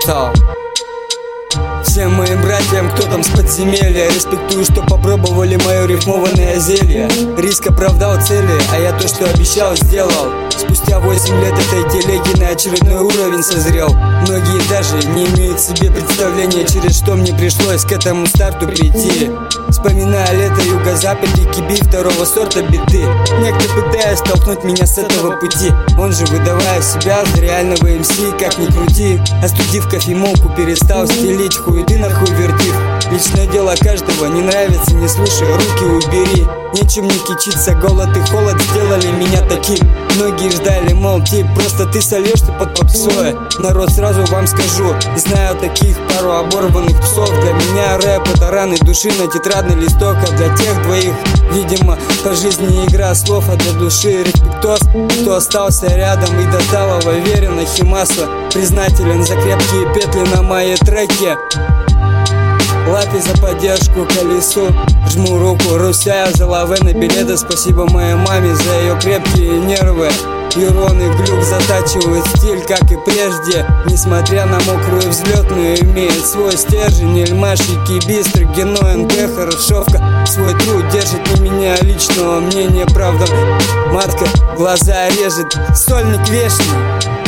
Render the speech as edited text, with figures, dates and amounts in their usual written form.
квартал. Всем моим братьям, кто там с подземелья, респектую, что попробовали мое рифмованное зелье. Риск оправдал цели, а я то, что обещал, сделал. Спустя 8 лет этой телеги на очередной уровень созрел. Многие даже не имеют себе представления, через что мне пришлось к этому старту прийти. Вспоминая лето, юго-запад и киби второго сорта биты. Некто пытаясь толкнуть меня с этого пути, он же выдавая себя за реального МС, как ни крути. Остудив кофемолку, перестал стелить хуеты на хуй вертив. Личное дело каждого, не нравится, не слушай, руки убери. Нечем не кичиться, голод и холод сделали меня таким. Многие ждали, мол, тип, просто ты сольешься под попсой. Народ, сразу вам скажу, знаю таких пару оборванных псов. Для меня рэп — это раны души на тетрадный листок. А для тех двоих, видимо, по жизни игра слов. А для души респектос, кто остался рядом и до талого верен. Ахимаса признателен за крепкие петли на моей треке. Лапи за поддержку, колесу, жму руку, Русяю за лавены билеты. Спасибо моей маме за ее крепкие нервы. Юрон и Глюк затачивают стиль, как и прежде. Несмотря на мокрую взлетную, имеет свой стержень. Эльмаш и Кибистр, Гено, НГ, Хорошовка. Свой труд держит не меня личного мнения, правда. Матка глаза режет, сольник вешний.